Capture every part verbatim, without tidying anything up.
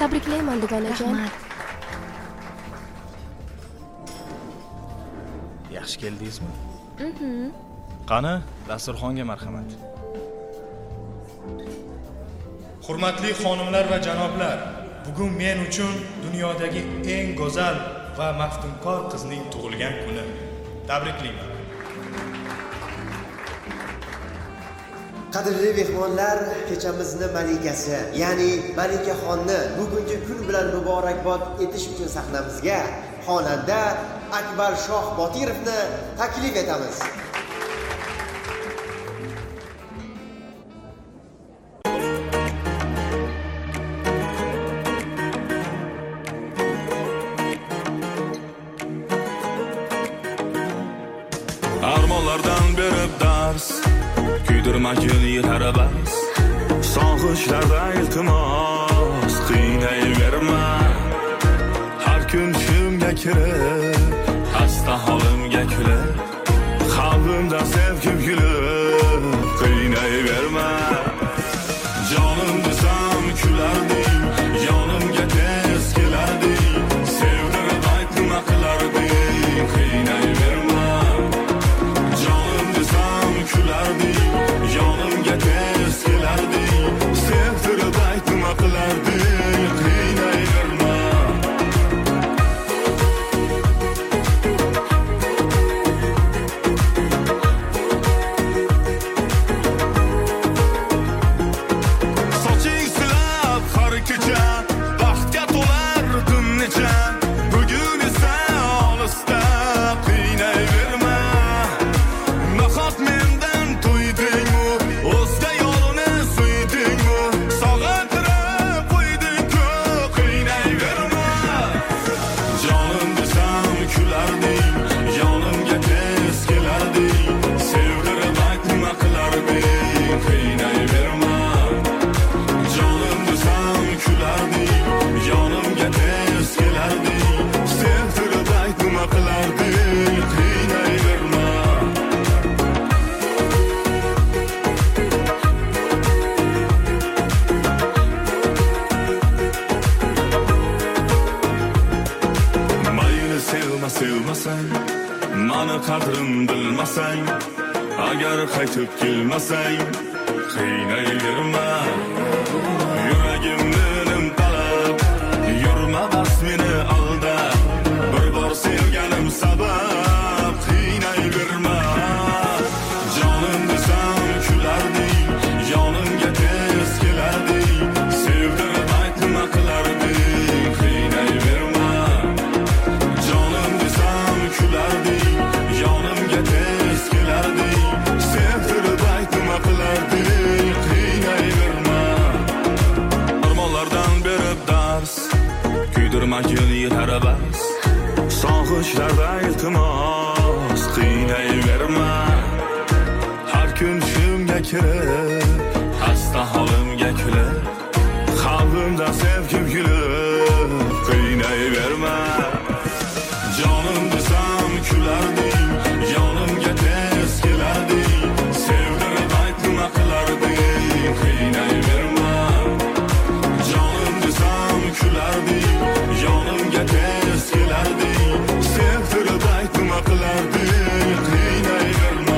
Tabriklayman dugonajon. Rahmat. Yaxshi keldingizmi? Mhm. Qani, dasturxonga marhamat. Hurmatli xonimlar va janoblar, bugun men uchun dunyodagi eng go'zal va maftunkor qizning tug'ilgan kuni. Tabriklayman. Qadrli mehmonlar, kechamizni malikasi, ya'ni Malikaxonni bugungi kun bilan muborakbod etish uchun sahnamizga xonanda Akbar Shoh Botirovni taklif etamiz. Armonlardan berib dars, kuydirmagin yetar bas. Sog'ishlarda iltimos, qiynayverma. Har kun tushimga kirib, xasta holimga kulib, qalbimda sevgim gulib, qiynayverma. Jonim desam kularding, yonimga tez kelarding, sevdirib ayt nima qilarding, qiynayverma. Jonim desam kularding, yonimga tez kelarding, sevdirib ayt nima qilarding, qiynayverma. Soching silab har kecha, baxtga to'lar tun necha, bugun esa olisda qiynayverma. Nahot mendan to'ydingmi, o'zga yo'lini suydingmi, sog'intirib qo'yding-ku, qiynayverma. Jonim desam kularding, yonimga tez kelarding, sevdirib ayt nima qilarding, qiynayverma. Jonim desam kularding, yonimga tez kelarding, sevdirib ayt nima qilarding, qiynayverma. Mayli sevma sevmasang, mani qadrim bilmasang, agar qaytib kelmasang, qiynayverma. Yuragimni nimtalab, yurma bas meni aldab, bir bor sevganim sabab, qiynayverma. Jonim desam kularding, yonimga tez kelarding, sevdirib ayt nima qilarding, qiynayverma. Jonim desam kularding, yonimga tez kelarding, sevdirib ayt nima qilarding, qiynayverma. Armonlardan berib dars, kuydirmagin yetar bas. Sog'ishlarda iltimos, qiynayverma. Har kun tushimga kirib, xasta holimga kulib, qalbimda sevgim gulib, qiynayverma. Jonim desam kularding, yonimga tez kelarding, sevdirib ayt nima qilarding, qiynayverma. Jonim desam kularding, yonimga tez kelarding, sevdirib ayt nima qilarding, qiynayverma.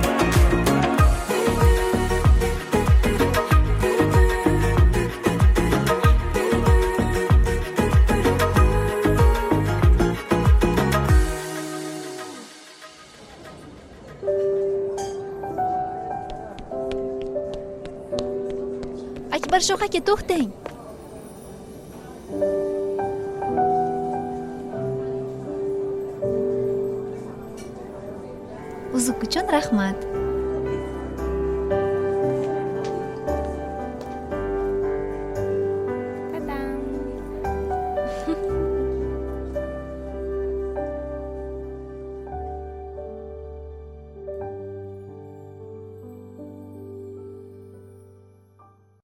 Akbar Shoh aka, to'xtang. Uzuk uchun rahmat.